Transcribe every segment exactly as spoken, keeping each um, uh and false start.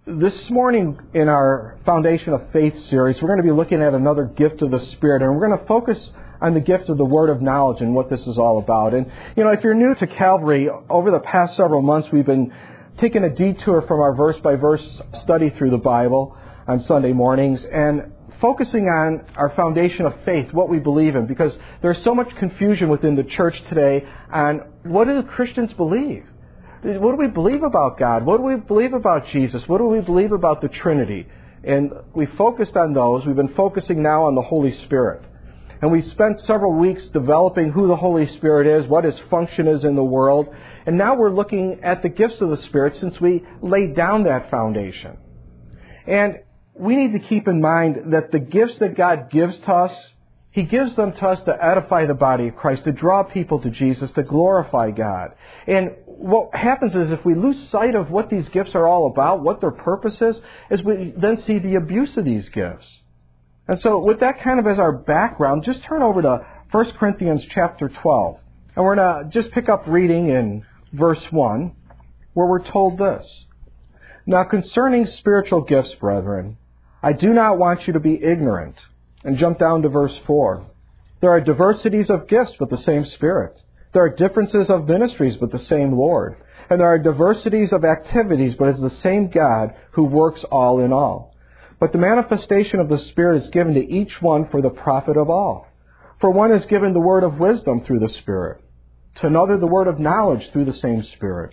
This morning in our Foundation of Faith series, we're going to be looking at another gift of the Spirit, and we're going to focus on the gift of the Word of Knowledge and what this is all about. And, you know, if you're new to Calvary, over the past several months, we've been taking a detour from our verse-by-verse study through the Bible on Sunday mornings and focusing on our foundation of faith, what we believe in, because there's so much confusion within the church today on what do Christians believe? What do we believe about God? What do we believe about Jesus? What do we believe about the Trinity? And we focused on those. We've been focusing now on the Holy Spirit. And we spent several weeks developing who the Holy Spirit is, what His function is in the world. And now we're looking at the gifts of the Spirit since we laid down that foundation. And we need to keep in mind that the gifts that God gives to us, He gives them to us to edify the body of Christ, to draw people to Jesus, to glorify God. And what happens is if we lose sight of what these gifts are all about, what their purpose is, is we then see the abuse of these gifts. And so with that kind of as our background, just turn over to First Corinthians chapter twelve. And we're going to just pick up reading in verse one, where we're told this. Now concerning spiritual gifts, brethren, I do not want you to be ignorant. And jump down to verse four. There are diversities of gifts, but the same Spirit. There are differences of ministries, but the same Lord. And there are diversities of activities, but it's the same God who works all in all. But the manifestation of the Spirit is given to each one for the profit of all. For one is given the word of wisdom through the Spirit. To another the word of knowledge through the same Spirit.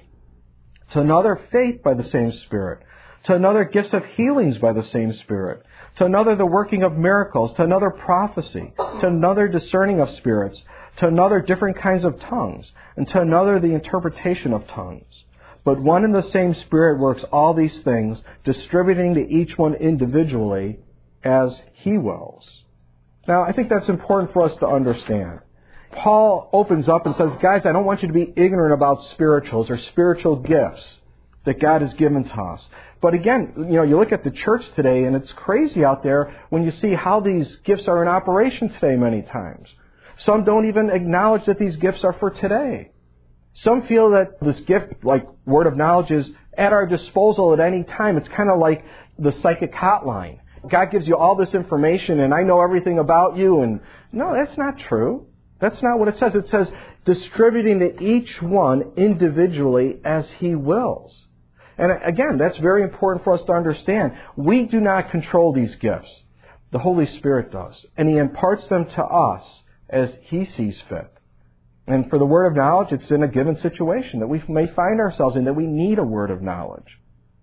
To another faith by the same Spirit. To another gifts of healings by the same Spirit. To another the working of miracles. To another prophecy. To another discerning of spirits. To another different kinds of tongues. And to another the interpretation of tongues. But one and the same Spirit works all these things, distributing to each one individually as He wills. Now, I think that's important for us to understand. Paul opens up and says, guys, I don't want you to be ignorant about spirituals or spiritual gifts that God has given to us. But again, you know, you look at the church today and it's crazy out there when you see how these gifts are in operation today many times. Some don't even acknowledge that these gifts are for today. Some feel that this gift, like word of knowledge, is at our disposal at any time. It's kind of like the psychic hotline. God gives you all this information and I know everything about you. And no, that's not true. That's not what it says. It says distributing to each one individually as He wills. And again, that's very important for us to understand. We do not control these gifts. The Holy Spirit does. And He imparts them to us as He sees fit. And for the word of knowledge, it's in a given situation that we may find ourselves in, that we need a word of knowledge.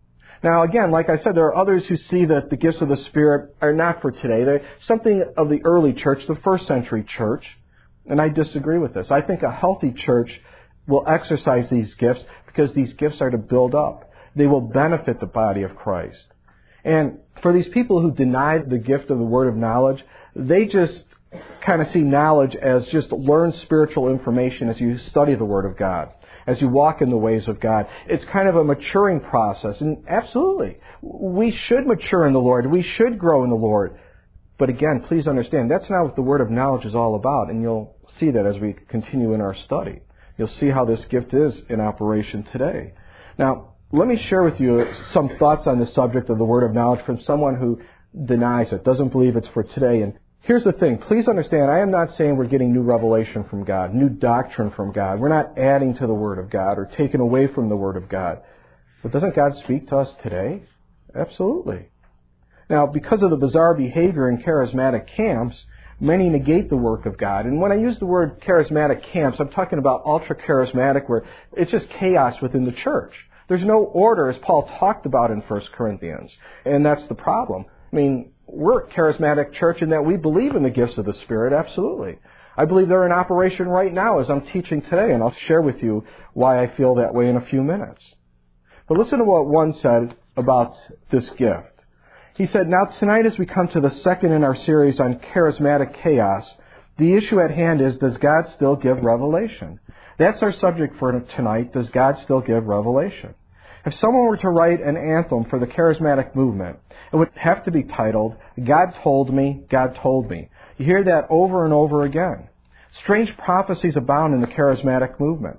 Now again, like I said, there are others who see that the gifts of the Spirit are not for today. They're something of the early church, the first century church. And I disagree with this. I think a healthy church will exercise these gifts because these gifts are to build up. They will benefit the body of Christ. And for these people who deny the gift of the word of knowledge, they just kind of see knowledge as just learn spiritual information as you study the Word of God, as you walk in the ways of God. It's kind of a maturing process. And absolutely, we should mature in the Lord. We should grow in the Lord. But again, please understand, that's not what the word of knowledge is all about. And you'll see that as we continue in our study. You'll see how this gift is in operation today. Now, let me share with you some thoughts on the subject of the word of knowledge from someone who denies it, doesn't believe it's for today. And here's the thing. Please understand, I am not saying we're getting new revelation from God, new doctrine from God. We're not adding to the Word of God or taking away from the Word of God. But doesn't God speak to us today? Absolutely. Now, because of the bizarre behavior in charismatic camps, many negate the work of God. And when I use the word charismatic camps, I'm talking about ultra-charismatic, where it's just chaos within the church. There's no order, as Paul talked about in First Corinthians. And that's the problem. I mean, we're a charismatic church in that we believe in the gifts of the Spirit, absolutely. I believe they're in operation right now as I'm teaching today, and I'll share with you why I feel that way in a few minutes. But listen to what one said about this gift. He said, now tonight as we come to the second in our series on charismatic chaos, the issue at hand is, does God still give revelation? That's our subject for tonight, does God still give revelation? If someone were to write an anthem for the charismatic movement, it would have to be titled, God Told Me, God Told Me. You hear that over and over again. Strange prophecies abound in the charismatic movement.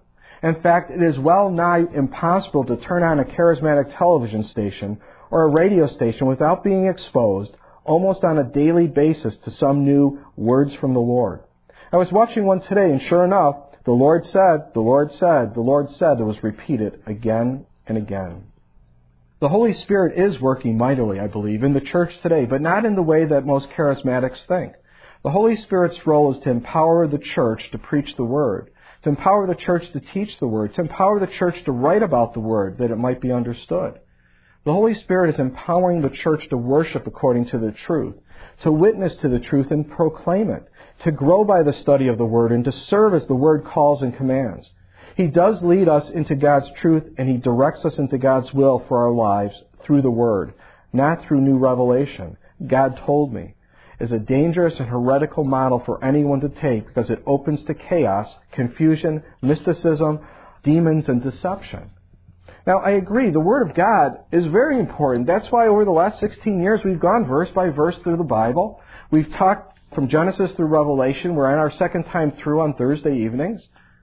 In fact, it is well nigh impossible to turn on a charismatic television station or a radio station without being exposed almost on a daily basis to some new words from the Lord. I was watching one today, and sure enough, the Lord said, the Lord said, the Lord said, it was repeated again and again. The Holy Spirit is working mightily, I believe, in the church today, but not in the way that most charismatics think. The Holy Spirit's role is to empower the church to preach the Word, to empower the church to teach the Word, to empower the church to write about the Word that it might be understood. The Holy Spirit is empowering the church to worship according to the truth, to witness to the truth and proclaim it, to grow by the study of the Word, and to serve as the Word calls and commands. He does lead us into God's truth, and He directs us into God's will for our lives through the Word, not through new revelation. God told me is a dangerous and heretical model for anyone to take because it opens to chaos, confusion, mysticism, demons, and deception. Now, I agree, the Word of God is very important. That's why over the last sixteen years we've gone verse by verse through the Bible. We've talked from Genesis through Revelation. We're on our second time through on Thursday evenings.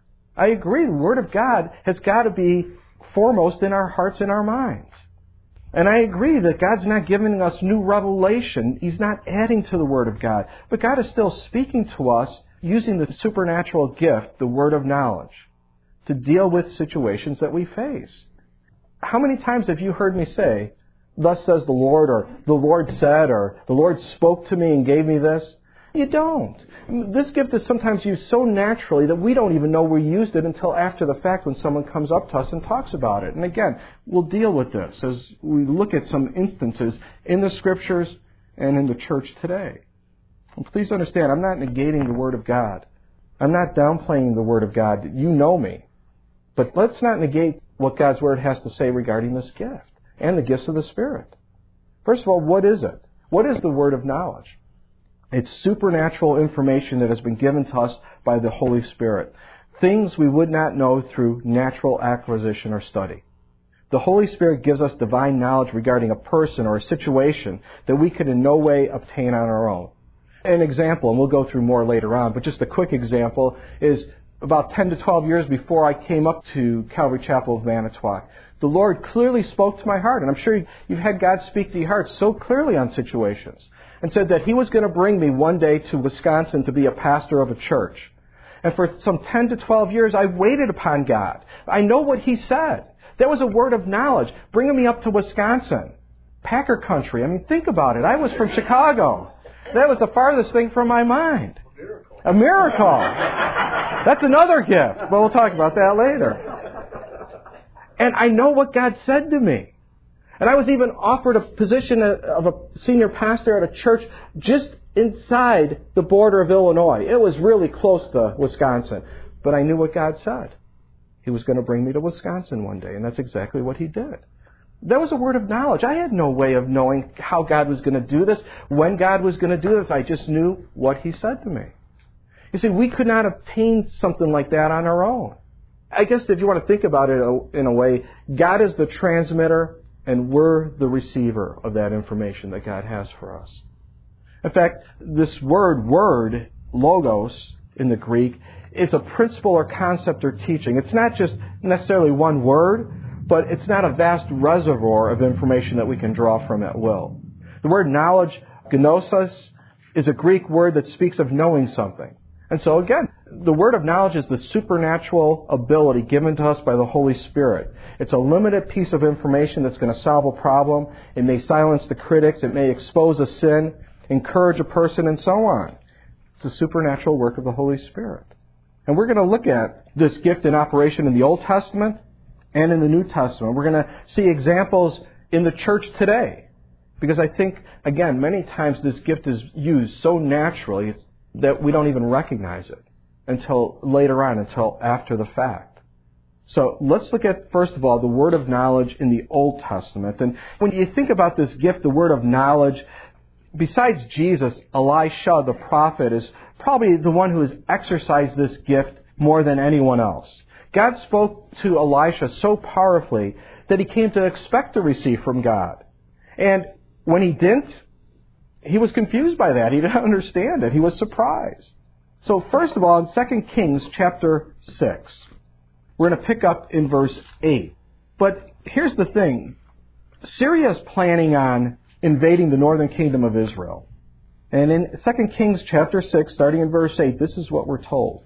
I agree, the Word of God has got to be foremost in our hearts and our minds. And I agree that God's not giving us new revelation. He's not adding to the Word of God. But God is still speaking to us using the supernatural gift, the word of knowledge, to deal with situations that we face. How many times have you heard me say, "Thus says the Lord," or "the Lord said," or "the Lord spoke to me and gave me this"? You don't. This gift is sometimes used so naturally that we don't even know we used it until after the fact when someone comes up to us and talks about it. And again, we'll deal with this as we look at some instances in the Scriptures and in the church today. And please understand, I'm not negating the Word of God. I'm not downplaying the Word of God. You know me. But let's not negate what God's Word has to say regarding this gift and the gifts of the Spirit. First of all, what is it? What is the word of knowledge? It's supernatural information that has been given to us by the Holy Spirit. Things we would not know through natural acquisition or study. The Holy Spirit gives us divine knowledge regarding a person or a situation that we could in no way obtain on our own. An example, and we'll go through more later on, but just a quick example, is about ten to twelve years before I came up to Calvary Chapel of Manitowoc, the Lord clearly spoke to my heart, and I'm sure you've had God speak to your heart so clearly on situations, and said that He was going to bring me one day to Wisconsin to be a pastor of a church. And for some ten to twelve years, I waited upon God. I know what He said. That was a word of knowledge, bringing me up to Wisconsin, Packer country. I mean, think about it. I was from Chicago. That was the farthest thing from my mind. A miracle. That's another gift, but we'll talk about that later. And I know what God said to me. And I was even offered a position of a senior pastor at a church just inside the border of Illinois. It was really close to Wisconsin. But I knew what God said. He was going to bring me to Wisconsin one day, and that's exactly what He did. That was a word of knowledge. I had no way of knowing how God was going to do this, when God was going to do this. I just knew what He said to me. You see, we could not obtain something like that on our own. I guess if you want to think about it in a way, God is the transmitter, and we're the receiver of that information that God has for us. In fact, this word, word, logos, in the Greek, is a principle or concept or teaching. It's not just necessarily one word, but it's not a vast reservoir of information that we can draw from at will. The word knowledge, gnosis, is a Greek word that speaks of knowing something. And so again, the word of knowledge is the supernatural ability given to us by the Holy Spirit. It's a limited piece of information that's going to solve a problem. It may silence the critics. It may expose a sin, encourage a person, and so on. It's a supernatural work of the Holy Spirit. And we're going to look at this gift in operation in the Old Testament and in the New Testament. We're going to see examples in the church today. Because I think, again, many times this gift is used so naturally that we don't even recognize it until later on, until after the fact. So let's look at, first of all, the word of knowledge in the Old Testament. And when you think about this gift, the word of knowledge, besides Jesus, Elisha the prophet is probably the one who has exercised this gift more than anyone else. God spoke to Elisha so powerfully that he came to expect to receive from God. And when he didn't, he was confused by that. He didn't understand it. He was surprised. So first of all, in Second Kings chapter six, We're going to pick up in verse eight. But here's the thing. Syria is planning on invading the northern kingdom of Israel. And in Second Kings chapter six, starting in verse eight, this is what we're told.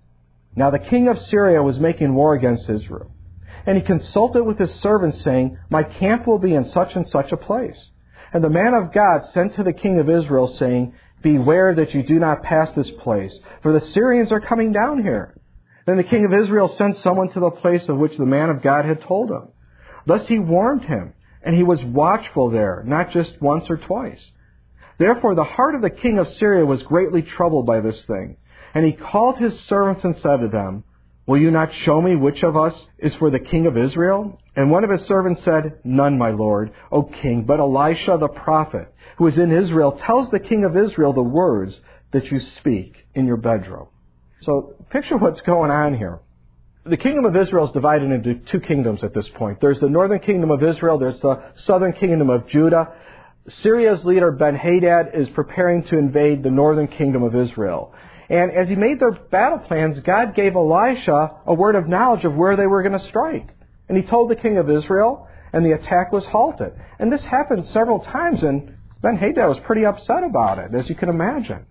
Now the king of Syria was making war against Israel. And he consulted with his servants, saying, My camp will be in such and such a place. And the man of God sent to the king of Israel, saying, Beware that you do not pass this place, for the Syrians are coming down here. Then the king of Israel sent someone to the place of which the man of God had told him. Thus he warned him, and he was watchful there, not just once or twice. Therefore the heart of the king of Syria was greatly troubled by this thing. And he called his servants and said to them, Will you not show me which of us is for the king of Israel? And one of his servants said, None, my lord, O king, but Elisha the prophet, who is in Israel, tells the king of Israel the words that you speak in your bedroom. So picture what's going on here. The kingdom of Israel is divided into two kingdoms at this point. There's the northern kingdom of Israel. There's the southern kingdom of Judah. Syria's leader, Ben-Hadad, is preparing to invade the northern kingdom of Israel. And as he made their battle plans, God gave Elisha a word of knowledge of where they were going to strike. And he told the king of Israel, and the attack was halted. And this happened several times, and Ben-Hadad was pretty upset about it, as you can imagine.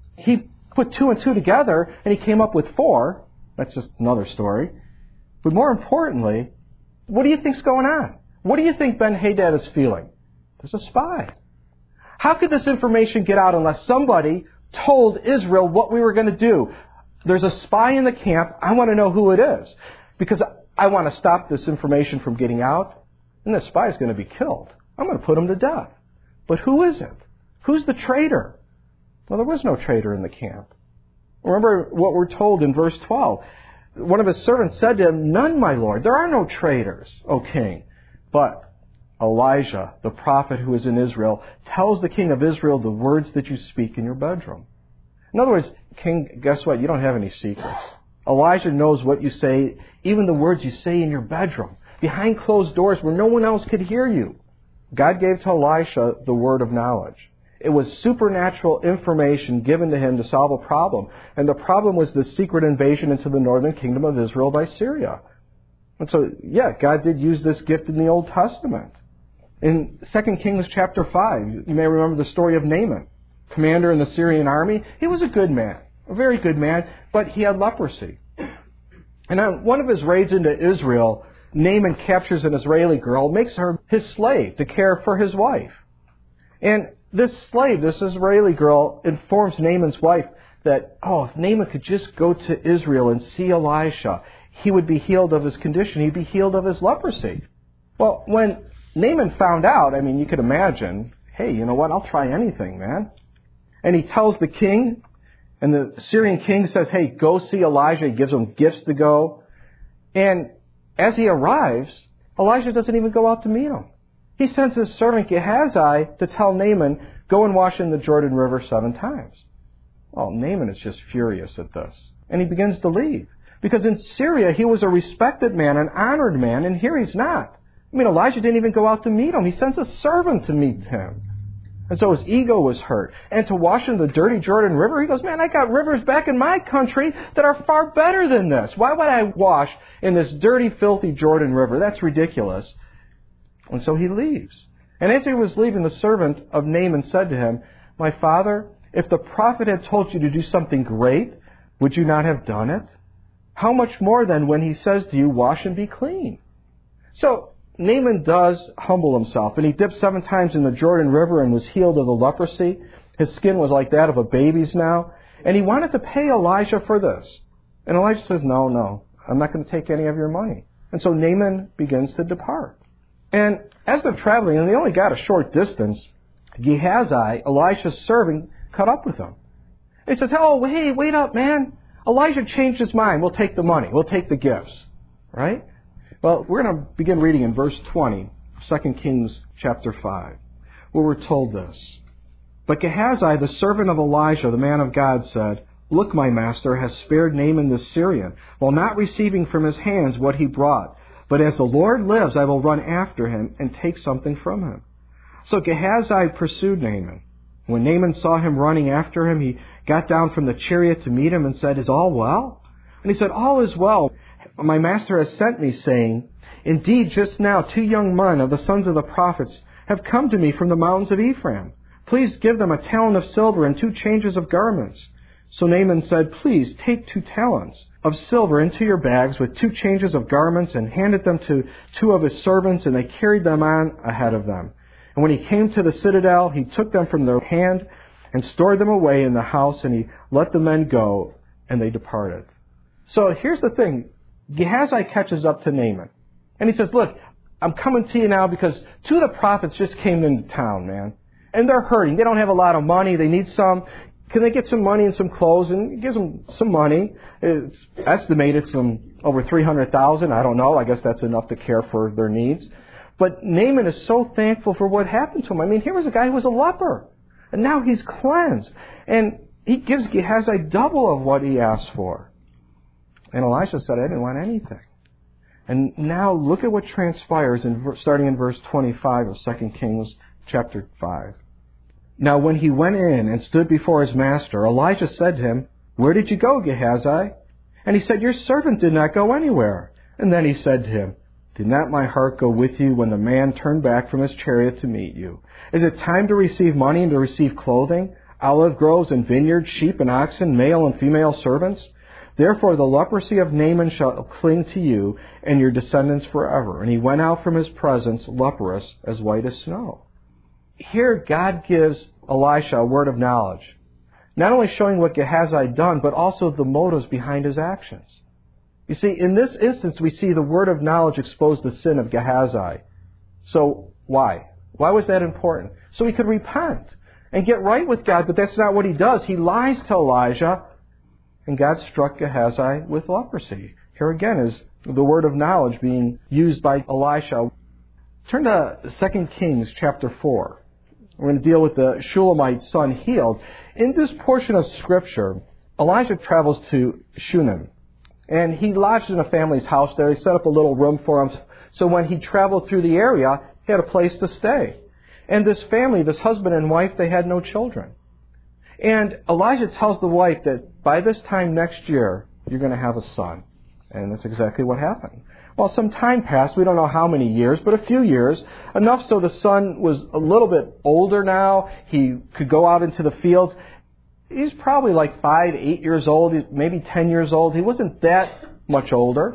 He put two and two together, and he came up with four. That's just another story. But more importantly, what do you think's going on? What do you think Ben-Hadad is feeling? There's a spy. How could this information get out unless somebody told Israel what we were going to do? There's a spy in the camp. I want to know who it is, because I want to stop this information from getting out, and the spy is going to be killed. I'm going to put him to death. But who is it? Who's the traitor? Well, there was no traitor in the camp. Remember what we're told in verse twelve. One of his servants said to him, None, my lord. There are no traitors, O king. But Elijah, the prophet who is in Israel, tells the king of Israel the words that you speak in your bedroom. In other words, king, guess what? You don't have any secrets. Elijah knows what you say, even the words you say in your bedroom, behind closed doors where no one else could hear you. God gave to Elisha the word of knowledge. It was supernatural information given to him to solve a problem. And the problem was the secret invasion into the northern kingdom of Israel by Syria. And so, yeah, God did use this gift in the Old Testament. In Second Kings chapter five, you may remember the story of Naaman, commander in the Syrian army. He was a good man, a very good man, but he had leprosy. And on one of his raids into Israel, Naaman captures an Israeli girl, makes her his slave to care for his wife. And this slave, this Israeli girl, informs Naaman's wife that, oh, if Naaman could just go to Israel and see Elisha, he would be healed of his condition. He'd be healed of his leprosy. Well, when Naaman found out, I mean, you could imagine, hey, you know what, I'll try anything, man. And he tells the king, and the Syrian king says, hey, go see Elijah. He gives him gifts to go. And as he arrives, Elijah doesn't even go out to meet him. He sends his servant Gehazi to tell Naaman, go and wash in the Jordan River seven times. Well, Naaman is just furious at this. And he begins to leave. Because in Syria, he was a respected man, an honored man, and here he's not. I mean, Elijah didn't even go out to meet him. He sends a servant to meet him. And so his ego was hurt. And to wash in the dirty Jordan River, he goes, man, I got rivers back in my country that are far better than this. Why would I wash in this dirty, filthy Jordan River? That's ridiculous. And so he leaves. And as he was leaving, the servant of Naaman said to him, my father, if the prophet had told you to do something great, would you not have done it? How much more then when he says to you, wash and be clean? So Naaman does humble himself, and he dipped seven times in the Jordan River and was healed of the leprosy. His skin was like that of a baby's now. And he wanted to pay Elijah for this. And Elijah says, no, no, I'm not going to take any of your money. And so Naaman begins to depart. And as they're traveling, and they only got a short distance, Gehazi, Elisha's servant, caught up with him. He says, oh, hey, wait up, man. Elijah changed his mind. We'll take the money. We'll take the gifts. Right? Well, we're going to begin reading in verse twenty, Second Kings chapter five, where we're told this. But Gehazi, the servant of Elijah, the man of God, said, look, my master has spared Naaman the Syrian, while not receiving from his hands what he brought. But as the Lord lives, I will run after him and take something from him. So Gehazi pursued Naaman. When Naaman saw him running after him, he got down from the chariot to meet him and said, is all well? And he said, all is well. my master has sent me, saying, Indeed, just now two young men of the sons of the prophets have come to me from the mountains of Ephraim. Please give them a talent of silver and two changes of garments. So Naaman said, Please take two talents of silver into your bags with two changes of garments, and handed them to two of his servants, and they carried them on ahead of them. And when he came to the citadel, he took them from their hand and stored them away in the house, and he let the men go, and they departed. So here's the thing. Gehazi catches up to Naaman. And he says, Look, I'm coming to you now because two of the prophets just came into town, man. And they're hurting. They don't have a lot of money. They need some. Can they get some money and some clothes? And he gives them some money. It's estimated some over three hundred thousand dollars. I don't know. I guess that's enough to care for their needs. But Naaman is so thankful for what happened to him. I mean, here was a guy who was a leper. And now he's cleansed. And he gives Gehazi double of what he asked for. And Elisha said, I didn't want anything. And now look at what transpires in, starting in verse twenty-five of Second Kings chapter five. Now when he went in and stood before his master, Elijah said to him, Where did you go, Gehazi? And he said, Your servant did not go anywhere. And then he said to him, Did not my heart go with you when the man turned back from his chariot to meet you? Is it time to receive money and to receive clothing, olive groves and vineyards, sheep and oxen, male and female servants? Therefore the leprosy of Naaman shall cling to you and your descendants forever. And he went out from his presence leprous, as white as snow. Here God gives Elisha a word of knowledge, not only showing what Gehazi had done, but also the motives behind his actions. You see, in this instance, we see the word of knowledge expose the sin of Gehazi. So why? Why was that important? So he could repent and get right with God, but that's not what he does. He lies to Elijah, and God struck Gehazi with leprosy. Here again is the word of knowledge being used by Elisha. Turn to Second Kings chapter four. We're going to deal with the Shulamite son healed. In this portion of Scripture, Elijah travels to Shunem. And he lodged in a family's house there. They set up a little room for him. So when he traveled through the area, he had a place to stay. And this family, this husband and wife, they had no children. And Elijah tells the wife that by this time next year, you're going to have a son. And that's exactly what happened. Well, some time passed. We don't know how many years, but a few years. Enough so the son was a little bit older now. He could go out into the fields. He's probably like five, eight years old, maybe ten years old. He wasn't that much older.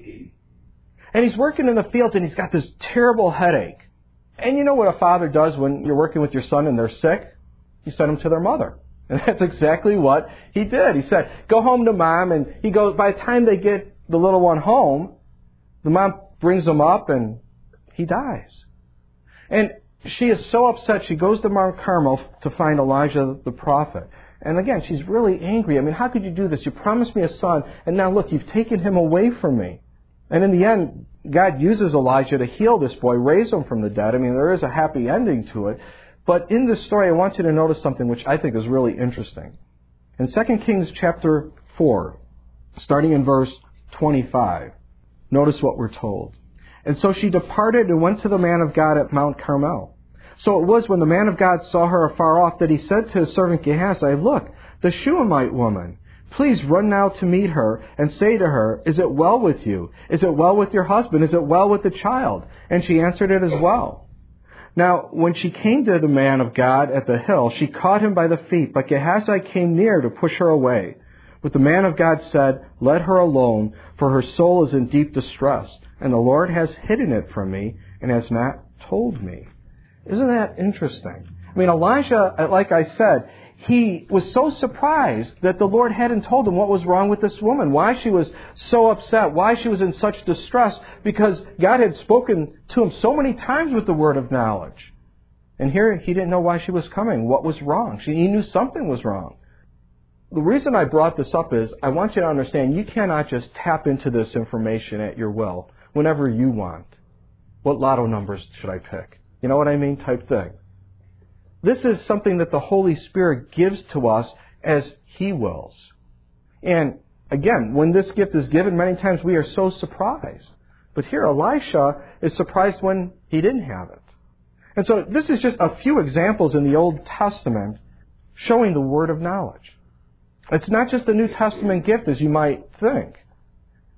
And he's working in the fields, and he's got this terrible headache. And you know what a father does when you're working with your son and they're sick? You send them to their mother. And that's exactly what he did. He said, go home to mom. And he goes, by the time they get the little one home, the mom brings him up and he dies. And she is so upset, she goes to Mount Carmel to find Elijah the prophet. And again, she's really angry. I mean, how could you do this? You promised me a son, and now look, you've taken him away from me. And in the end, God uses Elijah to heal this boy, raise him from the dead. I mean, there is a happy ending to it. But in this story, I want you to notice something which I think is really interesting. In Second Kings chapter four, starting in verse twenty-five, notice what we're told. And so she departed and went to the man of God at Mount Carmel. So it was when the man of God saw her afar off that he said to his servant Gehazi, Look, the Shunammite woman. Please run now to meet her and say to her, Is it well with you? Is it well with your husband? Is it well with the child? And she answered, It is well. Now, when she came to the man of God at the hill, she caught him by the feet, but Gehazi came near to push her away. But the man of God said, Let her alone, for her soul is in deep distress, and the Lord has hidden it from me and has not told me. Isn't that interesting? I mean, Elijah, like I said, he was so surprised that the Lord hadn't told him what was wrong with this woman, why she was so upset, why she was in such distress, because God had spoken to him so many times with the word of knowledge. And here he didn't know why she was coming, what was wrong. She, he knew something was wrong. The reason I brought this up is I want you to understand you cannot just tap into this information at your will whenever you want. What lotto numbers should I pick? You know what I mean? Type thing. This is something that the Holy Spirit gives to us as He wills. And again, when this gift is given, many times we are so surprised. But here Elisha is surprised when he didn't have it. And so this is just a few examples in the Old Testament showing the word of knowledge. It's not just a New Testament gift as you might think.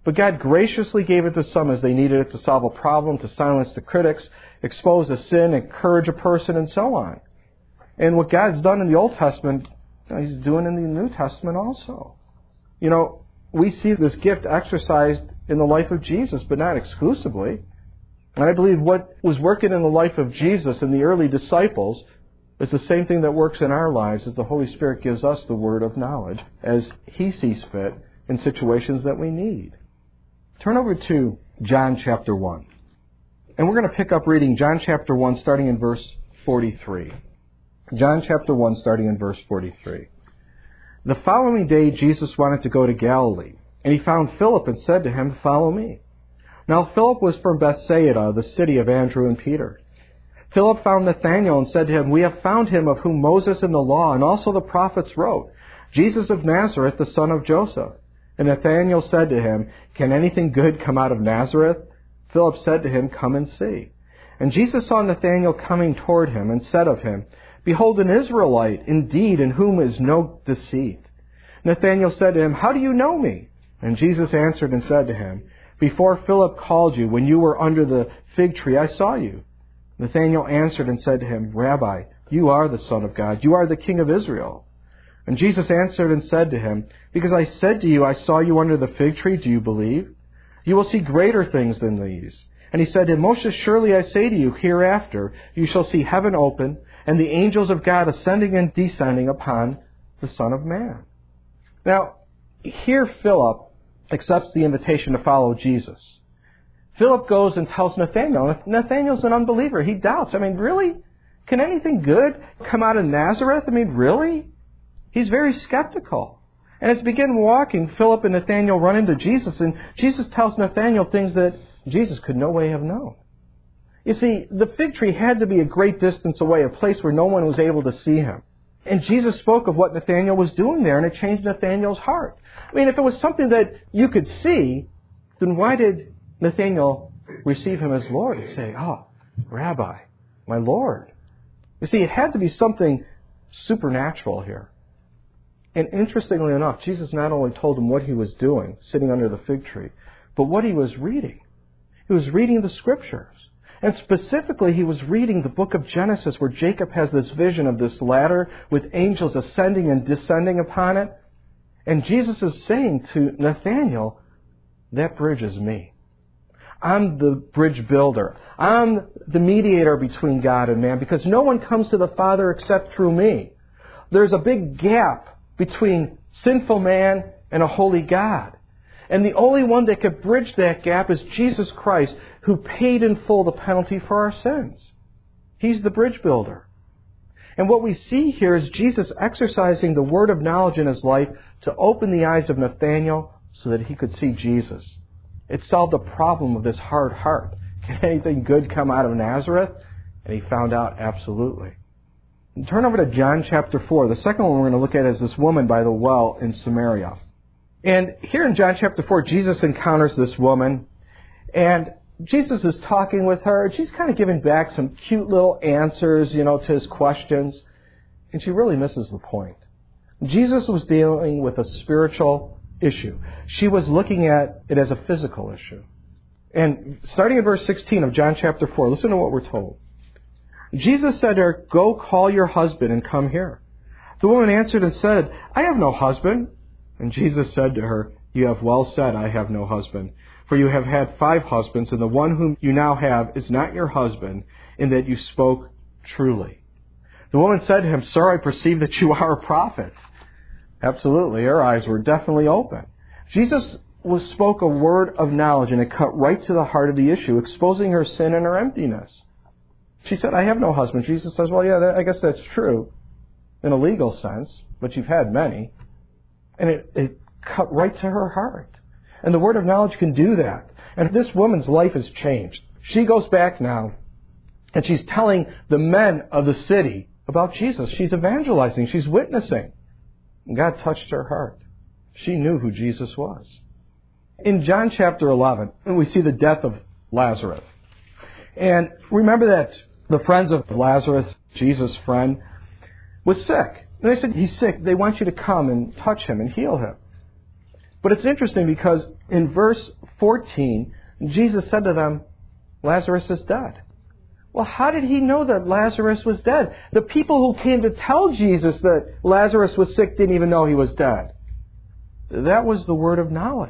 But God graciously gave it to some as they needed it to solve a problem, to silence the critics, expose a sin, encourage a person, and so on. And what God's done in the Old Testament, He's doing in the New Testament also. You know, we see this gift exercised in the life of Jesus, but not exclusively. And I believe what was working in the life of Jesus and the early disciples is the same thing that works in our lives as the Holy Spirit gives us the word of knowledge as He sees fit in situations that we need. Turn over to John chapter one. And we're going to pick up reading John chapter one starting in verse forty-three. John chapter one starting in verse forty-three. The following day Jesus wanted to go to Galilee, and he found Philip and said to him, "Follow me." Now Philip was from Bethsaida, the city of Andrew and Peter. Philip found Nathanael and said to him, "We have found him of whom Moses in the law and also the prophets wrote, Jesus of Nazareth, the son of Joseph." And Nathanael said to him, "Can anything good come out of Nazareth?" Philip said to him, "Come and see." And Jesus saw Nathanael coming toward him and said of him, "Behold, an Israelite, indeed, in whom is no deceit." Nathanael said to him, "How do you know me?" And Jesus answered and said to him, "Before Philip called you, when you were under the fig tree, I saw you." Nathanael answered and said to him, "Rabbi, you are the Son of God. You are the King of Israel." And Jesus answered and said to him, "Because I said to you, I saw you under the fig tree, do you believe? You will see greater things than these." And he said to him, "Most assuredly I say to you, hereafter you shall see heaven open, and the angels of God ascending and descending upon the Son of Man." Now, here Philip accepts the invitation to follow Jesus. Philip goes and tells Nathanael. Nathanael's an unbeliever. He doubts. I mean, really? Can anything good come out of Nazareth? I mean, really? He's very skeptical. And as they begin walking, Philip and Nathanael run into Jesus, and Jesus tells Nathanael things that Jesus could no way have known. You see, the fig tree had to be a great distance away, a place where no one was able to see him. And Jesus spoke of what Nathanael was doing there, and it changed Nathanael's heart. I mean, if it was something that you could see, then why did Nathanael receive him as Lord and say, "Oh, Rabbi, my Lord"? You see, it had to be something supernatural here. And interestingly enough, Jesus not only told him what he was doing, sitting under the fig tree, but what he was reading. He was reading the Scriptures. And specifically, he was reading the book of Genesis, where Jacob has this vision of this ladder with angels ascending and descending upon it. And Jesus is saying to Nathanael, "That bridge is me. I'm the bridge builder. I'm the mediator between God and man, because no one comes to the Father except through me." There's a big gap between sinful man and a holy God. And the only one that could bridge that gap is Jesus Christ, who paid in full the penalty for our sins. He's the bridge builder. And what we see here is Jesus exercising the word of knowledge in his life to open the eyes of Nathanael so that he could see Jesus. It solved the problem of this hard heart. Can anything good come out of Nazareth? And he found out absolutely. And turn over to John chapter four. The second one we're going to look at is this woman by the well in Samaria. And here in John chapter four, Jesus encounters this woman, and Jesus is talking with her, and she's kind of giving back some cute little answers, you know, to his questions, and she really misses the point. Jesus was dealing with a spiritual issue. She was looking at it as a physical issue. And starting in verse sixteen of John chapter four, listen to what we're told. Jesus said to her, "Go call your husband and come here." The woman answered and said, "I have no husband." And Jesus said to her, "You have well said, I have no husband. For you have had five husbands, and the one whom you now have is not your husband, in that you spoke truly." The woman said to him, "Sir, I perceive that you are a prophet." Absolutely, her eyes were definitely open. Jesus was, spoke a word of knowledge, and it cut right to the heart of the issue, exposing her sin and her emptiness. She said, "I have no husband." Jesus says, "Well, yeah, that, I guess that's true in a legal sense, but you've had many." And it, it cut right to her heart. And the word of knowledge can do that. And this woman's life has changed. She goes back now, and she's telling the men of the city about Jesus. She's evangelizing. She's witnessing. And God touched her heart. She knew who Jesus was. In John chapter eleven, we see the death of Lazarus. And remember that the friends of Lazarus, Jesus' friend, was sick. And they said, "He's sick. They want you to come and touch him and heal him." But it's interesting because In verse fourteen, Jesus said to them, Lazarus is dead. Well, how did he know that Lazarus was dead? The people who came to tell Jesus that Lazarus was sick didn't even know he was dead. That was the word of knowledge.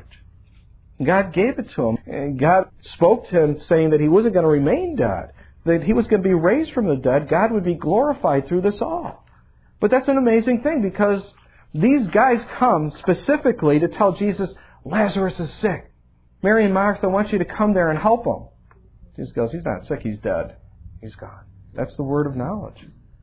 God gave it to him. And God spoke to him saying that he wasn't going to remain dead, that he was going to be raised from the dead. God would be glorified through this all. But that's an amazing thing, because these guys come specifically to tell Jesus, Lazarus is sick. Mary and Martha want you to come there and help him. Jesus goes, he's not sick, he's dead. He's gone. That's the word of knowledge.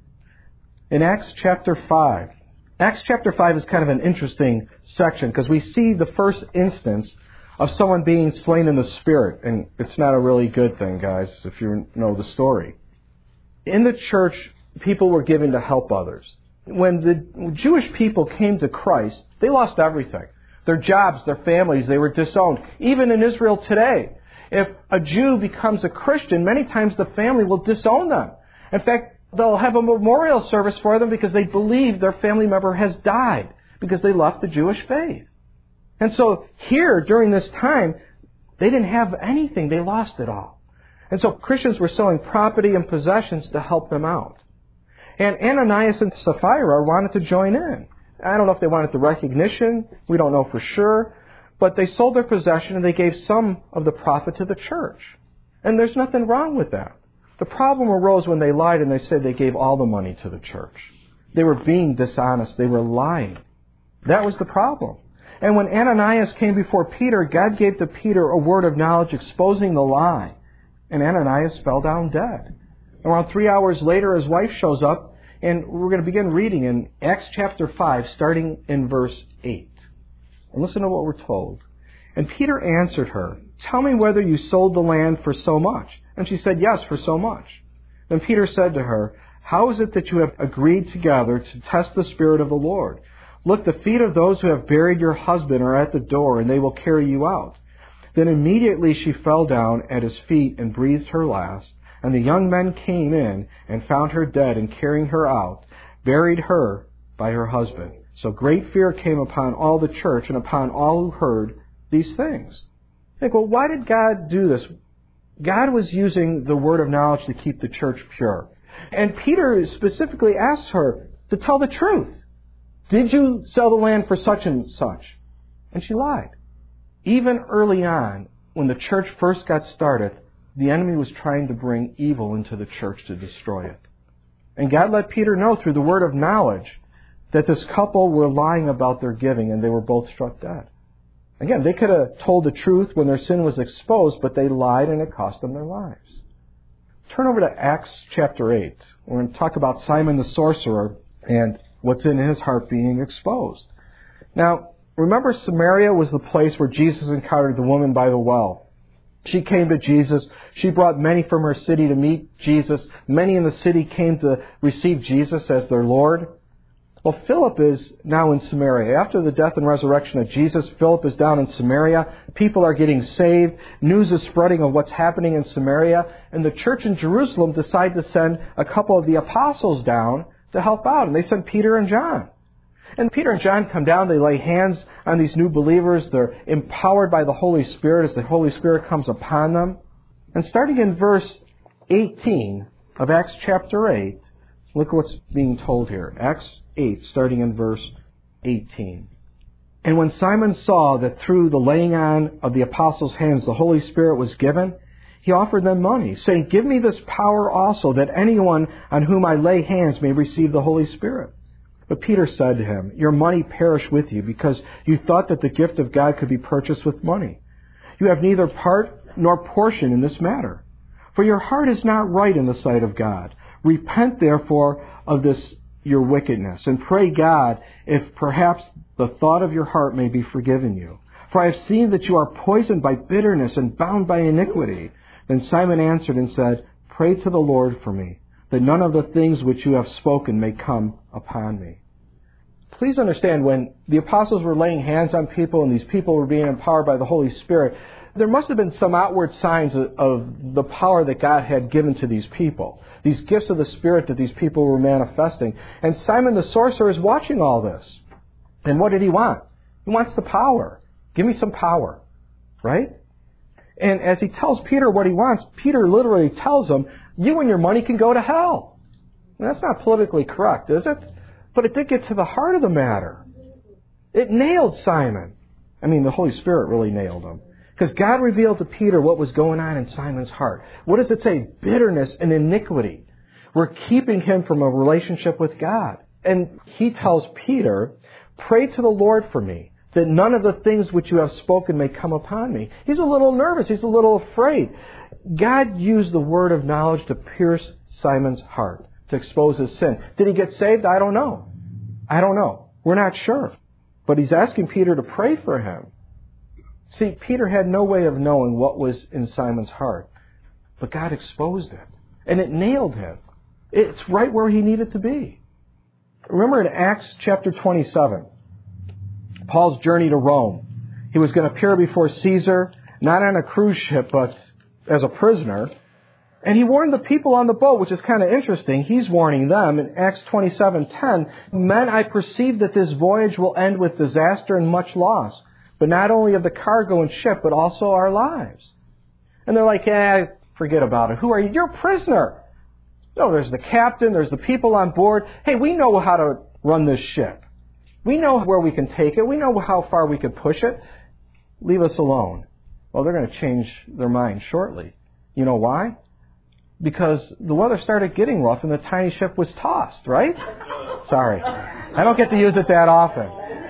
In Acts chapter five, Acts chapter five is kind of an interesting section, because we see the first instance of someone being slain in the Spirit. And it's not a really good thing, guys, if you know the story. In the church, people were given to help others. When the Jewish people came to Christ, they lost everything. Their jobs, their families, they were disowned. Even in Israel today, if a Jew becomes a Christian, many times the family will disown them. In fact, they'll have a memorial service for them because they believe their family member has died because they left the Jewish faith. And so here, during this time, they didn't have anything. They lost it all. And so Christians were selling property and possessions to help them out. And Ananias and Sapphira wanted to join in. I don't know if they wanted the recognition. We don't know for sure. But they sold their possession and they gave some of the profit to the church. And there's nothing wrong with that. The problem arose when they lied and they said they gave all the money to the church. They were being dishonest. They were lying. That was the problem. And when Ananias came before Peter, God gave to Peter a word of knowledge exposing the lie. And Ananias fell down dead. Around three hours later, his wife shows up, and we're going to begin reading in Acts chapter five, starting in verse eight. And listen to what we're told. And Peter answered her, tell me whether you sold the land for so much. And she said, yes, for so much. Then Peter said to her, how is it that you have agreed together to test the Spirit of the Lord? Look, the feet of those who have buried your husband are at the door, and they will carry you out. Then immediately she fell down at his feet and breathed her last. And the young men came in and found her dead, and carrying her out, buried her by her husband. So great fear came upon all the church and upon all who heard these things. You think, well, why did God do this? God was using the word of knowledge to keep the church pure. And Peter specifically asked her to tell the truth. Did you sell the land for such and such? And she lied. Even early on, when the church first got started, the enemy was trying to bring evil into the church to destroy it. And God let Peter know through the word of knowledge that this couple were lying about their giving, and they were both struck dead. Again, they could have told the truth when their sin was exposed, but they lied and it cost them their lives. Turn over to Acts chapter eight. We're going to talk about Simon the sorcerer and what's in his heart being exposed. Now, remember, Samaria was the place where Jesus encountered the woman by the well. She came to Jesus. She brought many from her city to meet Jesus. Many in the city came to receive Jesus as their Lord. Well, Philip is now in Samaria. After the death and resurrection of Jesus, Philip is down in Samaria. People are getting saved. News is spreading of what's happening in Samaria. And the church in Jerusalem decide to send a couple of the apostles down to help out. And they send Peter and John. And Peter and John come down, they lay hands on these new believers. They're empowered by the Holy Spirit as the Holy Spirit comes upon them. And starting in verse eighteen of Acts chapter eight, look at what's being told here. Acts eight, starting in verse eighteen. And when Simon saw that through the laying on of the apostles' hands the Holy Spirit was given, he offered them money, saying, give me this power also, that anyone on whom I lay hands may receive the Holy Spirit. But Peter said to him, your money perish with you, because you thought that the gift of God could be purchased with money. You have neither part nor portion in this matter. For your heart is not right in the sight of God. Repent therefore of this your wickedness, and pray God if perhaps the thought of your heart may be forgiven you. For I have seen that you are poisoned by bitterness and bound by iniquity. Then Simon answered and said, pray to the Lord for me, that none of the things which you have spoken may come upon me. Please understand, when the apostles were laying hands on people and these people were being empowered by the Holy Spirit, there must have been some outward signs of, of the power that God had given to these people. These gifts of the Spirit that these people were manifesting. And Simon the sorcerer is watching all this. And what did he want? He wants the power. Give me some power. right? And as he tells Peter what he wants, Peter literally tells him, you and your money can go to hell. And that's not politically correct, is it? But it did get to the heart of the matter. It nailed Simon. I mean, the Holy Spirit really nailed him. Because God revealed to Peter what was going on in Simon's heart. What does it say? Bitterness and iniquity were keeping him from a relationship with God. And he tells Peter, pray to the Lord for me, that none of the things which you have spoken may come upon me. He's a little nervous. He's a little afraid. God used the word of knowledge to pierce Simon's heart, to expose his sin. Did he get saved? I don't know. I don't know. We're not sure. But he's asking Peter to pray for him. See, Peter had no way of knowing what was in Simon's heart. But God exposed it. And it nailed him. It's right where he needed to be. Remember in Acts chapter twenty-seven, Paul's journey to Rome. He was going to appear before Caesar, not on a cruise ship, but as a prisoner. And he warned the people on the boat, which is kind of interesting. He's warning them in Acts twenty-seven ten, men, I perceive that this voyage will end with disaster and much loss, but not only of the cargo and ship, but also our lives. And they're like, eh, forget about it. Who are you? You're a prisoner. No, there's the captain, there's the people on board. Hey, we know how to run this ship. We know where we can take it. We know how far we can push it. Leave us alone. Well, they're going to change their mind shortly. You know why? Because the weather started getting rough and the tiny ship was tossed, right? Sorry. I don't get to use it that often.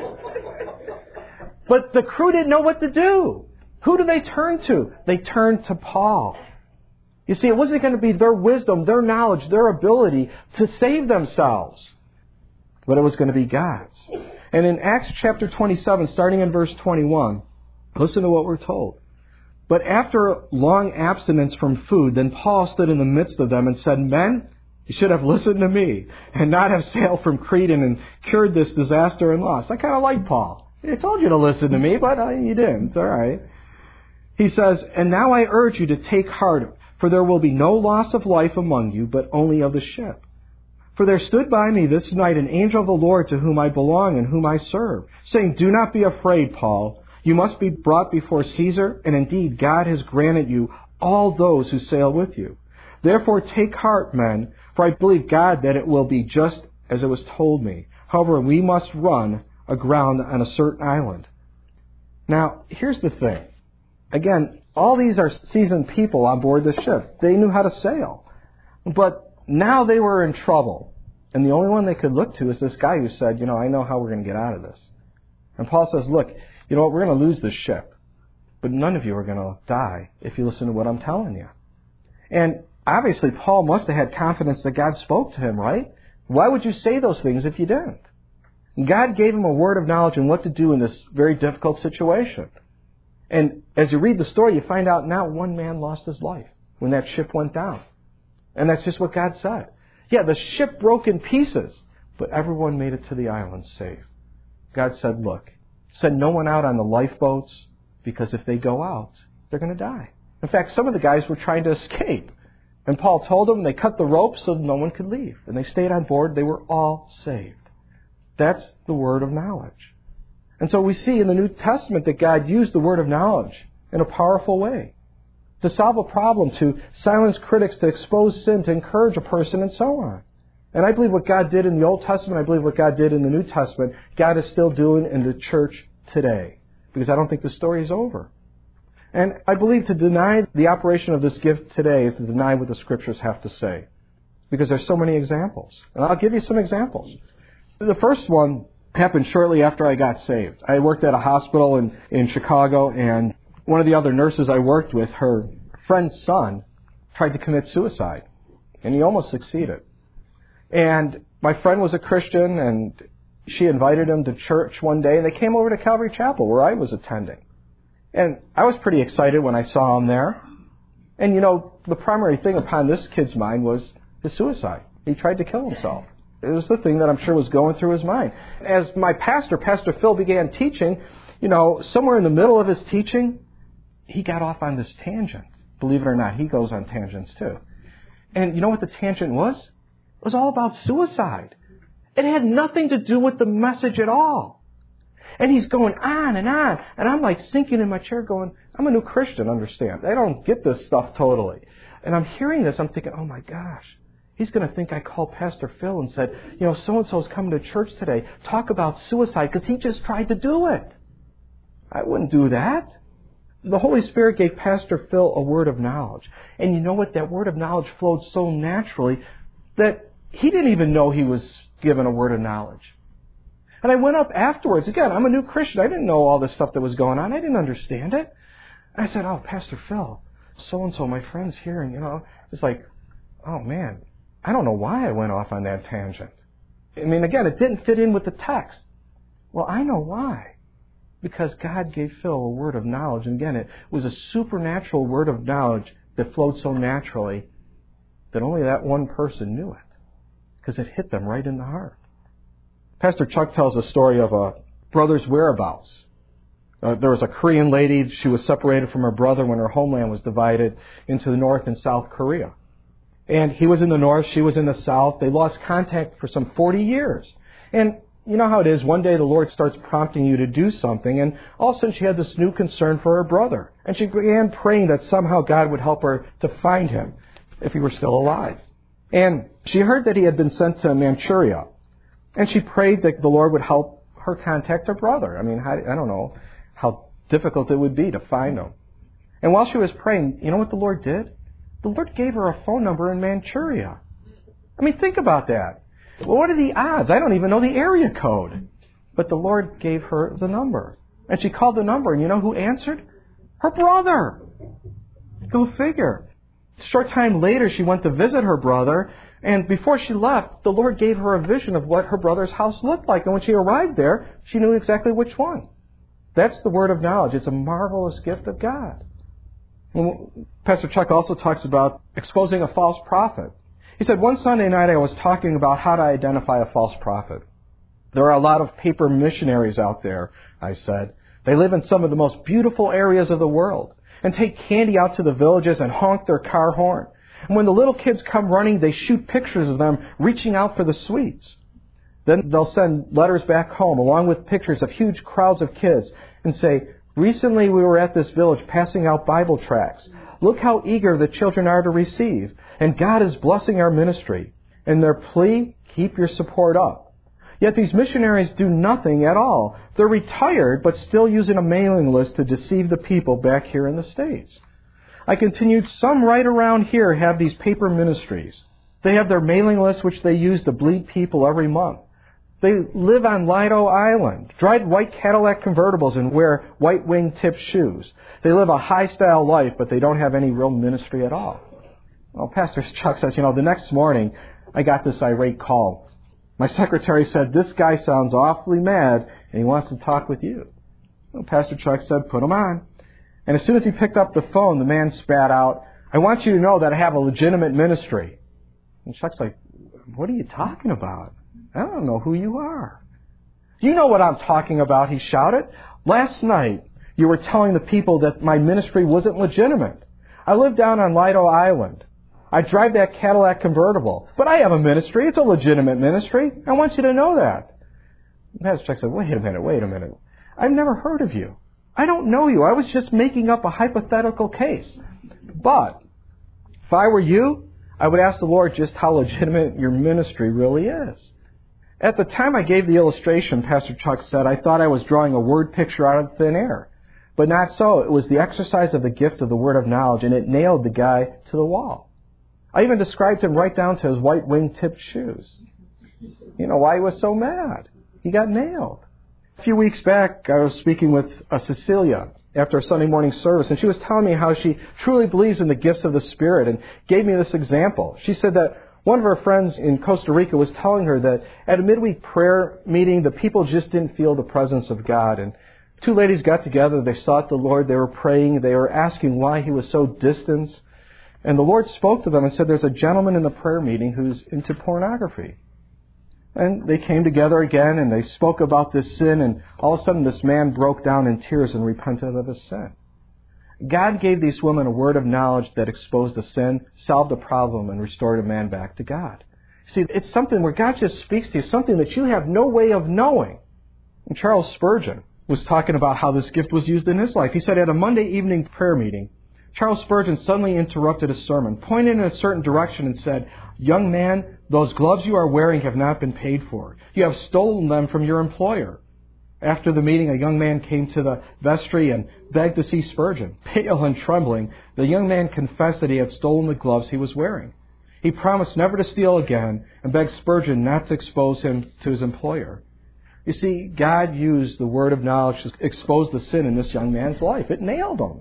But the crew didn't know what to do. Who do they turn to? They turned to Paul. You see, it wasn't going to be their wisdom, their knowledge, their ability to save themselves. But it was going to be God's. And in Acts chapter twenty-seven, starting in verse twenty-one, listen to what we're told. But after long abstinence from food, then Paul stood in the midst of them and said, men, you should have listened to me and not have sailed from Crete and incurred this disaster and loss. I kind of like Paul. I told you to listen to me, but uh, you didn't. It's all right. He says, and now I urge you to take heart, for there will be no loss of life among you, but only of the ship. For there stood by me this night an angel of the Lord to whom I belong and whom I serve, saying, do not be afraid, Paul. You must be brought before Caesar, and indeed God has granted you all those who sail with you. Therefore take heart, men, for I believe God that it will be just as it was told me. However, we must run aground on a certain island. Now, here's the thing. Again, all these are seasoned people on board the ship. They knew how to sail. But now they were in trouble. And the only one they could look to is this guy who said, you know, I know how we're going to get out of this. And Paul says, look, you know what, we're going to lose this ship. But none of you are going to die if you listen to what I'm telling you. And obviously Paul must have had confidence that God spoke to him, right? Why would you say those things if you didn't? God gave him a word of knowledge on what to do in this very difficult situation. And as you read the story, you find out now one man lost his life when that ship went down. And that's just what God said. Yeah, the ship broke in pieces, but everyone made it to the island safe. God said, look, send no one out on the lifeboats, because if they go out, they're going to die. In fact, some of the guys were trying to escape. And Paul told them, they cut the rope so no one could leave. And they stayed on board. They were all saved. That's the word of knowledge. And so we see in the New Testament that God used the word of knowledge in a powerful way to solve a problem, to silence critics, to expose sin, to encourage a person, and so on. And I believe what God did in the Old Testament, I believe what God did in the New Testament, God is still doing in the church today. Because I don't think the story is over. And I believe to deny the operation of this gift today is to deny what the Scriptures have to say. Because there's so many examples. And I'll give you some examples. The first one happened shortly after I got saved. I worked at a hospital in, in Chicago, and one of the other nurses I worked with, her friend's son, tried to commit suicide. And he almost succeeded. And my friend was a Christian, and she invited him to church one day, and they came over to Calvary Chapel, where I was attending. And I was pretty excited when I saw him there. And, you know, the primary thing upon this kid's mind was his suicide. He tried to kill himself. It was the thing that I'm sure was going through his mind. As my pastor, Pastor Phil, began teaching, you know, somewhere in the middle of his teaching, he got off on this tangent. Believe it or not, he goes on tangents too. And you know what the tangent was? It was all about suicide. It had nothing to do with the message at all. And he's going on and on. And I'm like sinking in my chair going, I'm a new Christian, understand. I don't get this stuff totally. And I'm hearing this, I'm thinking, oh my gosh. He's going to think I called Pastor Phil and said, you know, so-and-so's coming to church today. Talk about suicide because he just tried to do it. I wouldn't do that. The Holy Spirit gave Pastor Phil a word of knowledge. And you know what? That word of knowledge flowed so naturally that he didn't even know he was given a word of knowledge. And I went up afterwards. Again, I'm a new Christian. I didn't know all this stuff that was going on. I didn't understand it. I said, oh, Pastor Phil, so-and-so, my friend's here. And, you know, it's like, oh, man. I don't know why I went off on that tangent. I mean, again, it didn't fit in with the text. Well, I know why. Because God gave Phil a word of knowledge. And again, it was a supernatural word of knowledge that flowed so naturally that only that one person knew it. Because it hit them right in the heart. Pastor Chuck tells a story of a brother's whereabouts. Uh, there was a Korean lady. She was separated from her brother when her homeland was divided into the North and South Korea. And he was in the north, she was in the south. They lost contact for some forty years. And you know how it is, one day the Lord starts prompting you to do something, and all of a sudden she had this new concern for her brother. And she began praying that somehow God would help her to find him, if he were still alive. And she heard that he had been sent to Manchuria. And she prayed that the Lord would help her contact her brother. I mean, how, I don't know how difficult it would be to find him. And while she was praying, you know what the Lord did? The Lord gave her a phone number in Manchuria. I mean, think about that. Well, what are the odds? I don't even know the area code. But the Lord gave her the number. And she called the number, and you know who answered? Her brother. Go figure. A short time later, she went to visit her brother, and before she left, the Lord gave her a vision of what her brother's house looked like. And when she arrived there, she knew exactly which one. That's the word of knowledge. It's a marvelous gift of God. Pastor Chuck also talks about exposing a false prophet. He said, one Sunday night I was talking about how to identify a false prophet. There are a lot of paper missionaries out there, I said. They live in some of the most beautiful areas of the world and take candy out to the villages and honk their car horn. And when the little kids come running, they shoot pictures of them reaching out for the sweets. Then they'll send letters back home along with pictures of huge crowds of kids and say, recently we were at this village passing out Bible tracts. Look how eager the children are to receive. And God is blessing our ministry. And their plea, keep your support up. Yet these missionaries do nothing at all. They're retired, but still using a mailing list to deceive the people back here in the States. I continued, some right around here have these paper ministries. They have their mailing list which they use to bleed people every month. They live on Lido Island, drive white Cadillac convertibles and wear white wing-tipped shoes. They live a high-style life, but they don't have any real ministry at all. Well, Pastor Chuck says, you know, the next morning I got this irate call. My secretary said, this guy sounds awfully mad and he wants to talk with you. Well, Pastor Chuck said, put him on. And as soon as he picked up the phone, the man spat out, I want you to know that I have a legitimate ministry. And Chuck's like, what are you talking about? I don't know who you are. You know what I'm talking about, he shouted. Last night, you were telling the people that my ministry wasn't legitimate. I live down on Lido Island. I drive that Cadillac convertible. But I have a ministry. It's a legitimate ministry. I want you to know that. Pastor Chuck said, wait a minute, wait a minute. I've never heard of you. I don't know you. I was just making up a hypothetical case. But if I were you, I would ask the Lord just how legitimate your ministry really is. At the time I gave the illustration, Pastor Chuck said, I thought I was drawing a word picture out of thin air. But not so. It was the exercise of the gift of the word of knowledge, and it nailed the guy to the wall. I even described him right down to his white wing-tipped shoes. You know why he was so mad? He got nailed. A few weeks back, I was speaking with uh, Cecilia after a Sunday morning service, and she was telling me how she truly believes in the gifts of the Spirit and gave me this example. She said that one of her friends in Costa Rica was telling her that at a midweek prayer meeting, the people just didn't feel the presence of God. And two ladies got together. They sought the Lord. They were praying. They were asking why He was so distant. And the Lord spoke to them and said, there's a gentleman in the prayer meeting who's into pornography. And they came together again and they spoke about this sin. And all of a sudden this man broke down in tears and repented of his sin. God gave these women a word of knowledge that exposed the sin, solved the problem, and restored a man back to God. See, it's something where God just speaks to you, something that you have no way of knowing. And Charles Spurgeon was talking about how this gift was used in his life. He said at a Monday evening prayer meeting, Charles Spurgeon suddenly interrupted a sermon, pointed in a certain direction and said, "Young man, those gloves you are wearing have not been paid for. You have stolen them from your employer." After the meeting, a young man came to the vestry and begged to see Spurgeon. Pale and trembling, the young man confessed that he had stolen the gloves he was wearing. He promised never to steal again and begged Spurgeon not to expose him to his employer. You see, God used the word of knowledge to expose the sin in this young man's life. It nailed him.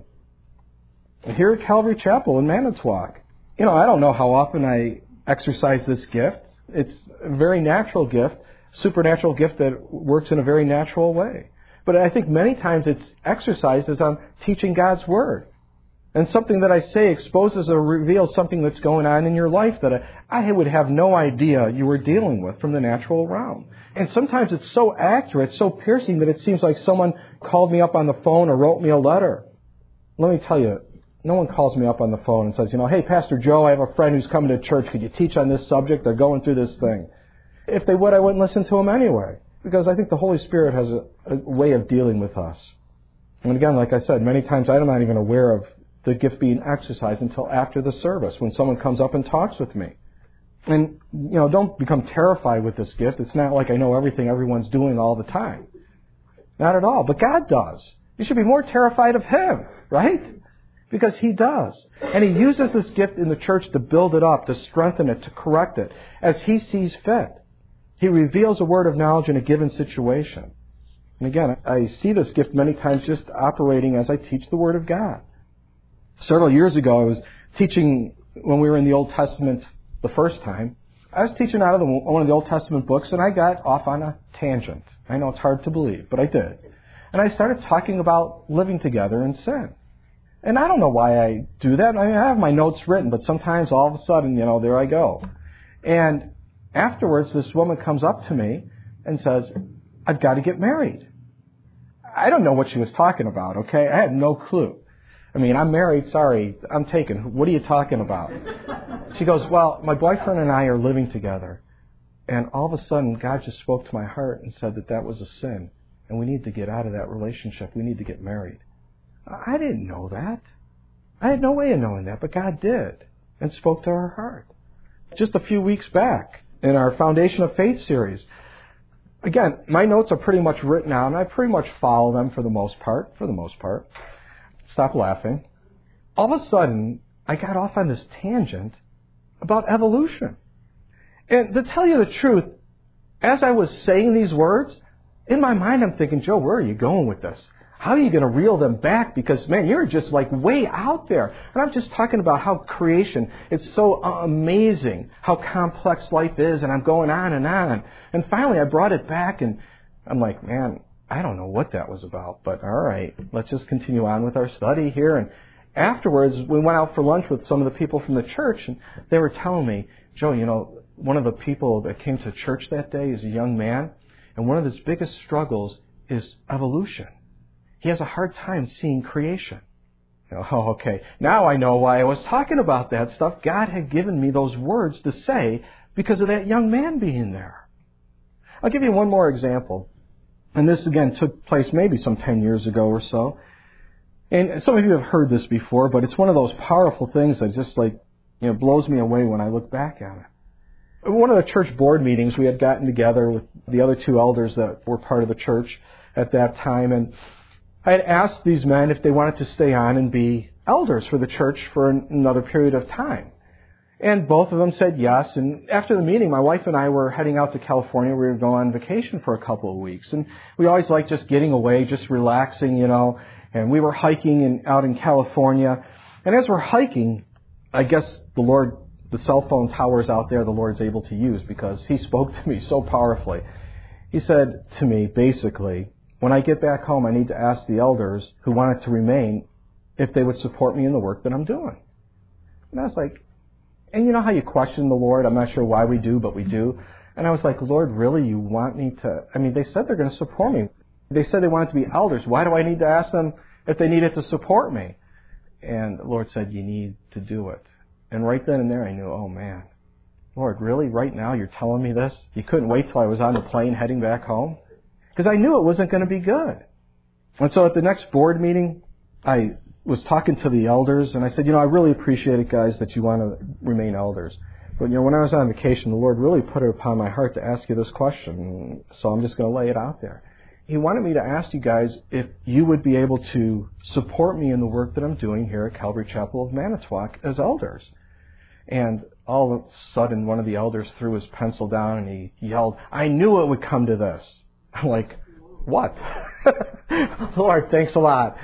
And here at Calvary Chapel in Manitowoc, you know, I don't know how often I exercise this gift. It's a very natural gift, supernatural gift that works in a very natural way. But I think many times it's exercised as I'm teaching God's Word. And something that I say exposes or reveals something that's going on in your life that I would have no idea you were dealing with from the natural realm. And sometimes it's so accurate, so piercing, that it seems like someone called me up on the phone or wrote me a letter. Let me tell you, no one calls me up on the phone and says, you know, "Hey, Pastor Joe, I have a friend who's coming to church. Could you teach on this subject? They're going through this thing." If they would, I wouldn't listen to them anyway, because I think the Holy Spirit has a, a way of dealing with us. And again, like I said, many times I'm not even aware of the gift being exercised until after the service, when someone comes up and talks with me. And, you know, don't become terrified with this gift. It's not like I know everything everyone's doing all the time. Not at all. But God does. You should be more terrified of Him, right? Because He does. And He uses this gift in the church to build it up, to strengthen it, to correct it, as He sees fit. He reveals a word of knowledge in a given situation. And again, I see this gift many times just operating as I teach the Word of God. Several years ago, I was teaching when we were in the Old Testament the first time. I was teaching out of the, one of the Old Testament books, and I got off on a tangent. I know it's hard to believe, but I did. And I started talking about living together in sin. And I don't know why I do that. I mean, I have my notes written, but sometimes all of a sudden, you know, there I go. And afterwards, this woman comes up to me and says, "I've got to get married." I don't know what she was talking about, okay? I had no clue. I mean, I'm married, sorry, I'm taken. What are you talking about? She goes, "Well, my boyfriend and I are living together. And all of a sudden, God just spoke to my heart and said that that was a sin. And we need to get out of that relationship. We need to get married." I didn't know that. I had no way of knowing that, but God did and spoke to her heart. Just a few weeks back in our Foundation of Faith series, again, my notes are pretty much written out, and I pretty much follow them for the most part, for the most part. Stop laughing. All of a sudden, I got off on this tangent about evolution. And to tell you the truth, as I was saying these words, in my mind I'm thinking, Joe, where are you going with this? How are you going to reel them back? Because, man, you're just like way out there. And I'm just talking about how creation, it's so amazing how complex life is, and I'm going on and on. And finally I brought it back, and I'm like, man, I don't know what that was about, but all right, let's just continue on with our study here. And afterwards, we went out for lunch with some of the people from the church, and they were telling me, Joe, you know, one of the people that came to church that day is a young man, and one of his biggest struggles is evolution. He has a hard time seeing creation. Oh, okay. Now I know why I was talking about that stuff. God had given me those words to say because of that young man being there. I'll give you one more example. And this, again, took place maybe some ten years ago or so. And some of you have heard this before, but it's one of those powerful things that just like, you know, blows me away when I look back at it. One of the church board meetings, we had gotten together with the other two elders that were part of the church at that time, and I had asked these men if they wanted to stay on and be elders for the church for another period of time. And both of them said yes. And after the meeting, my wife and I were heading out to California. We were going on vacation for a couple of weeks. And we always like just getting away, just relaxing, you know. And we were hiking in, out in California. And as we're hiking, I guess the Lord, the cell phone towers out there, the Lord's able to use, because He spoke to me so powerfully. He said to me, basically, when I get back home, I need to ask the elders who wanted to remain if they would support me in the work that I'm doing. And I was like, and you know how you question the Lord? I'm not sure why we do, but we do. And I was like, Lord, really, you want me to? I mean, they said they're going to support me. They said they wanted to be elders. Why do I need to ask them if they needed to support me? And the Lord said, you need to do it. And right then and there, I knew, oh man, Lord, really? Right now you're telling me this? You couldn't wait till I was on the plane heading back home? because I knew it wasn't going to be good. And so at the next board meeting, I was talking to the elders, and I said, you know, I really appreciate it, guys, that you want to remain elders. But, you know, when I was on vacation, the Lord really put it upon my heart to ask you this question, so I'm just going to lay it out there. He wanted me to ask you guys if you would be able to support me in the work that I'm doing here at Calvary Chapel of Manitowoc as elders. And all of a sudden, one of the elders threw his pencil down and he yelled, I knew it would come to this. I'm like, what? Lord, thanks a lot.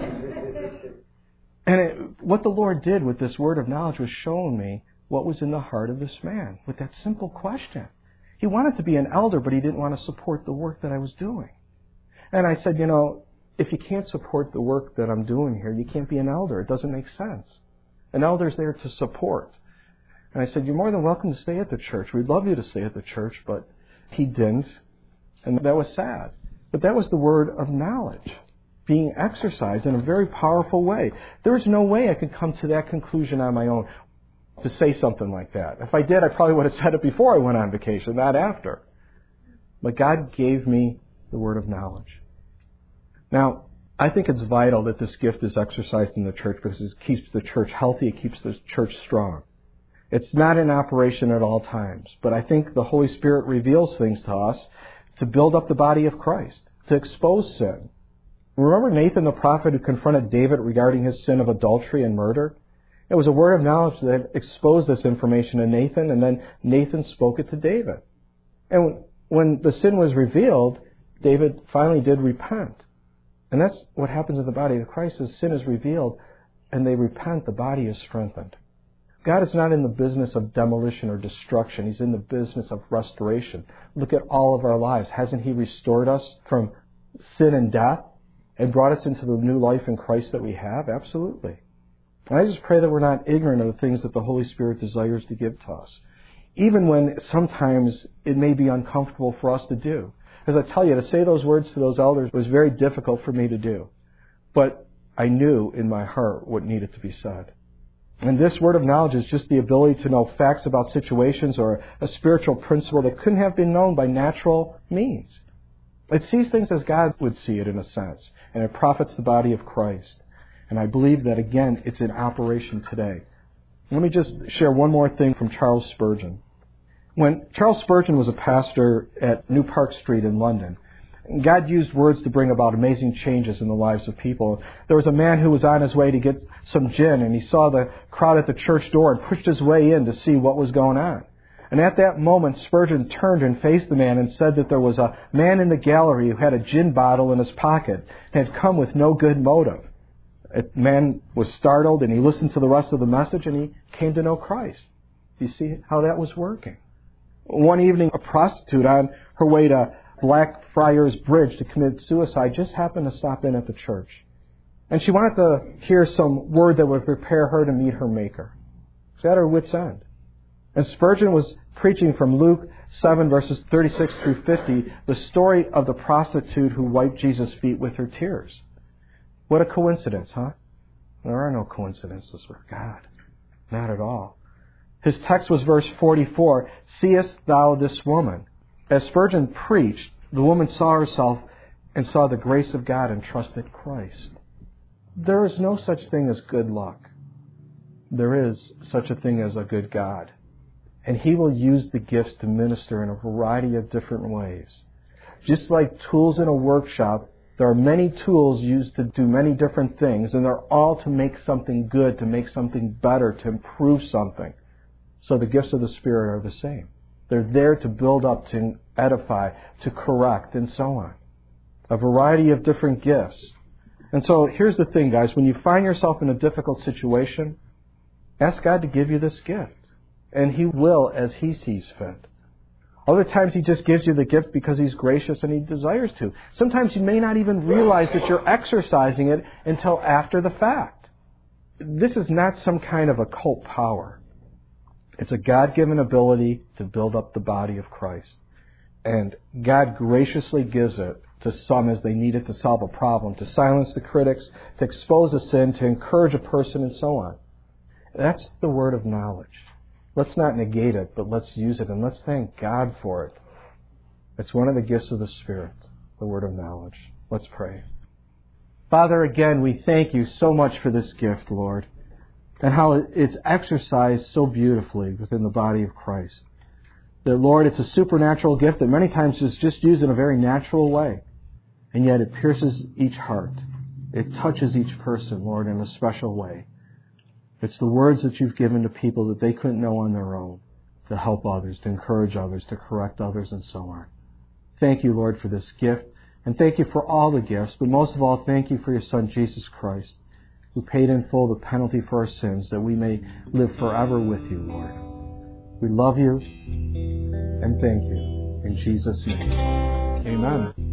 And it, what the Lord did with this word of knowledge was showing me what was in the heart of this man with that simple question. He wanted to be an elder, but he didn't want to support the work that I was doing. And I said, you know, if you can't support the work that I'm doing here, you can't be an elder. It doesn't make sense. An elder's there to support. And I said, you're more than welcome to stay at the church. We'd love you to stay at the church, but he didn't. And that was sad. But that was the word of knowledge being exercised in a very powerful way. There was no way I could come to that conclusion on my own to say something like that. If I did, I probably would have said it before I went on vacation, not after. But God gave me the word of knowledge. Now, I think it's vital that this gift is exercised in the church because it keeps the church healthy, it keeps the church strong. It's not in operation at all times, but I think the Holy Spirit reveals things to us to build up the body of Christ, to expose sin. Remember Nathan the prophet who confronted David regarding his sin of adultery and murder? It was a word of knowledge that exposed this information to Nathan, and then Nathan spoke it to David. And when the sin was revealed, David finally did repent. And that's what happens in the body of Christ. As sin is revealed and they repent, the body is strengthened. God is not in the business of demolition or destruction. He's in the business of restoration. Look at all of our lives. Hasn't He restored us from sin and death and brought us into the new life in Christ that we have? Absolutely. And I just pray that we're not ignorant of the things that the Holy Spirit desires to give to us, even when sometimes it may be uncomfortable for us to do. As I tell you, to say those words to those elders was very difficult for me to do. But I knew in my heart what needed to be said. And this word of knowledge is just the ability to know facts about situations or a spiritual principle that couldn't have been known by natural means. It sees things as God would see it in a sense, and it profits the body of Christ. And I believe that, again, it's in operation today. Let me just share one more thing from Charles Spurgeon. When Charles Spurgeon was a pastor at New Park Street in London, God used words to bring about amazing changes in the lives of people. There was a man who was on his way to get some gin, and he saw the crowd at the church door and pushed his way in to see what was going on. And at that moment, Spurgeon turned and faced the man and said that there was a man in the gallery who had a gin bottle in his pocket and had come with no good motive. The man was startled, and he listened to the rest of the message, and he came to know Christ. Do you see how that was working? One evening, a prostitute on her way to Blackfriars Bridge to commit suicide just happened to stop in at the church. And she wanted to hear some word that would prepare her to meet her Maker. She had her wit's end. And Spurgeon was preaching from Luke seven, verses thirty-six through fifty, the story of the prostitute who wiped Jesus' feet with her tears. What a coincidence, huh? There are no coincidences with God. Not at all. His text was verse forty-four, "Seest thou this woman?" As Spurgeon preached, the woman saw herself and saw the grace of God and trusted Christ. There is no such thing as good luck. There is such a thing as a good God. And He will use the gifts to minister in a variety of different ways. Just like tools in a workshop, there are many tools used to do many different things, and they're all to make something good, to make something better, to improve something. So the gifts of the Spirit are the same. They're there to build up, to edify, to correct, and so on. A variety of different gifts. And so here's the thing, guys. When you find yourself in a difficult situation, ask God to give you this gift. And He will as He sees fit. Other times He just gives you the gift because He's gracious and He desires to. Sometimes you may not even realize that you're exercising it until after the fact. This is not some kind of occult power. It's a God-given ability to build up the body of Christ. And God graciously gives it to some as they need it to solve a problem, to silence the critics, to expose a sin, to encourage a person, and so on. That's the word of knowledge. Let's not negate it, but let's use it, and let's thank God for it. It's one of the gifts of the Spirit. the word of knowledge. Let's pray. Father, again, we thank you so much for this gift, Lord, and how it's exercised so beautifully within the body of Christ. That, Lord, it's a supernatural gift that many times is just used in a very natural way, and yet it pierces each heart. It touches each person, Lord, in a special way. It's the words that you've given to people that they couldn't know on their own, to help others, to encourage others, to correct others, and so on. Thank you, Lord, for this gift, and thank you for all the gifts, but most of all, thank you for your Son, Jesus Christ, who paid in full the penalty for our sins, that we may live forever with you, Lord. We love you, and thank you. In Jesus' name, amen.